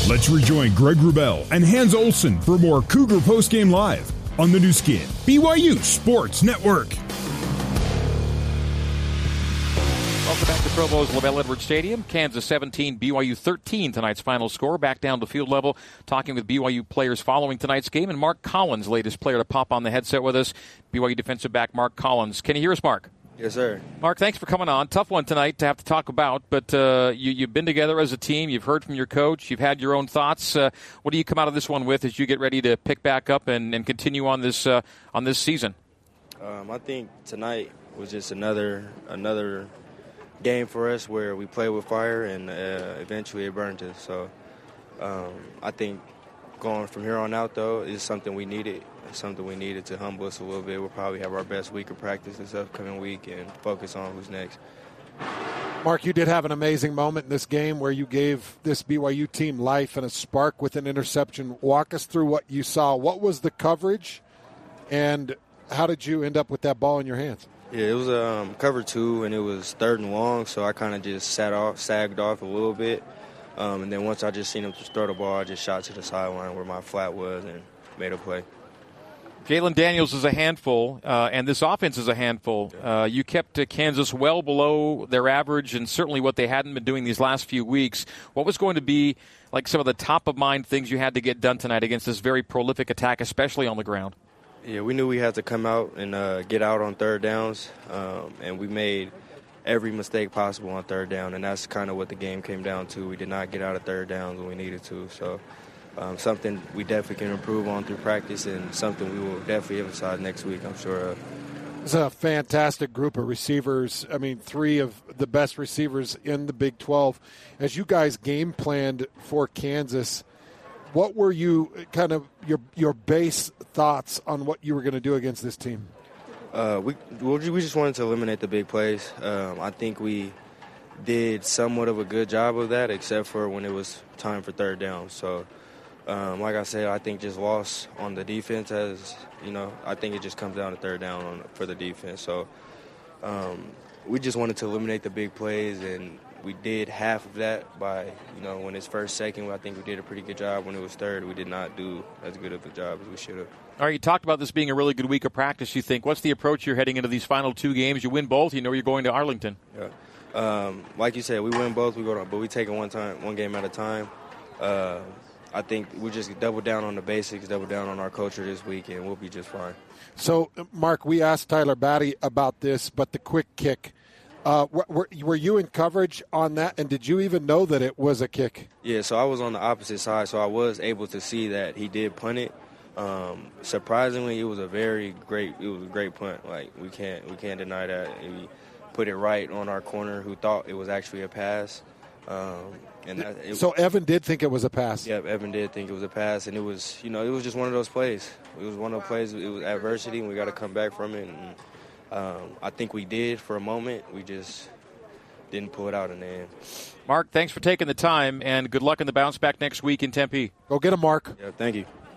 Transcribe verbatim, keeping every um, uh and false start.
Let's rejoin Greg Wrubell and Hans Olsen for more Cougar Postgame Live on the new skin, B Y U Sports Network. Welcome back to Provo's LaBelle Edwards Stadium. Kansas seventeen, B Y U thirteen, tonight's final score. Back down to field level, talking with B Y U players following tonight's game. And Mark Collins, latest player to pop on the headset with us, B Y U defensive back Mark Collins. Can you hear us, Mark? Yes, sir. Mark, thanks for coming on. Tough one tonight to have to talk about, but uh, you, you've been together as a team. You've heard from your coach. You've had your own thoughts. Uh, what do you come out of this one with as you get ready to pick back up and, and continue on this uh, on this season? Um, I think tonight was just another another game for us where we played with fire and uh, eventually it burned us. So um, I think going from here on out, though, is something we needed. It's something we needed to humble us a little bit. We'll probably have our best week of practice this upcoming week and focus on who's next. Mark, you did have an amazing moment in this game where you gave this B Y U team life and a spark with an interception. Walk us through what you saw. What was the coverage, and how did you end up with that ball in your hands? Yeah, it was um, cover two, and it was third and long, so I kind of just sat off, sagged off a little bit. Um, and then once I just seen him just throw the ball, I just shot to the sideline where my flat was and made a play. Jalen Daniels is a handful, uh, and this offense is a handful. Uh, you kept uh, Kansas well below their average and certainly what they hadn't been doing these last few weeks. What was going to be like some of the top-of-mind things you had to get done tonight against this very prolific attack, especially on the ground? Yeah, we knew we had to come out and uh, get out on third downs, um, and we made every mistake possible on third down, and that's kind of what the game came down to. We did not get out of third downs when we needed to, so um, something we definitely can improve on through practice and something we will definitely emphasize next week, I'm sure of. It's a fantastic group of receivers. I mean, three of the best receivers in the Big twelve. As you guys game planned for Kansas, what were you kind of your your base thoughts on what you were going to do against this team? Uh, we we just wanted to eliminate the big plays. Um, I think we did somewhat of a good job of that, except for when it was time for third down. So, um, like I said, I think just loss on the defense as you know. I think it just comes down to third down on, for the defense. So, um, we just wanted to eliminate the big plays, and we did half of that by, you know, when it's first, second, I think we did a pretty good job. When it was third, we did not do as good of a job as we should have. All right, you talked about this being a really good week of practice, you think. What's the approach you're heading into these final two games? You win both, you know you're going to Arlington. Yeah. Um, like you said, we win both, we go to, but we take it one time, one game at a time. Uh, I think we just double down on the basics, double down on our culture this week, and we'll be just fine. So, Mark, we asked Tyler Batty about this, but the quick kick, uh, were, were you in coverage on that, and did you even know that it was a kick? Yeah, so I was on the opposite side, so I was able to see that he did punt it. Um, surprisingly, it was a very great, it was a great punt. Like, we can't, we can't deny that. He put it right on our corner who thought it was actually a pass. Um, and that, it, so Evan did think it was a pass. Yeah, Evan did think it was a pass, and it was, you know, it was just one of those plays. It was one of those plays. It was adversity, and we got to come back from it. And um, I think we did for a moment. We just didn't pull it out in the end. Mark, thanks for taking the time, and good luck in the bounce back next week in Tempe. Go get him, Mark. Yeah, thank you.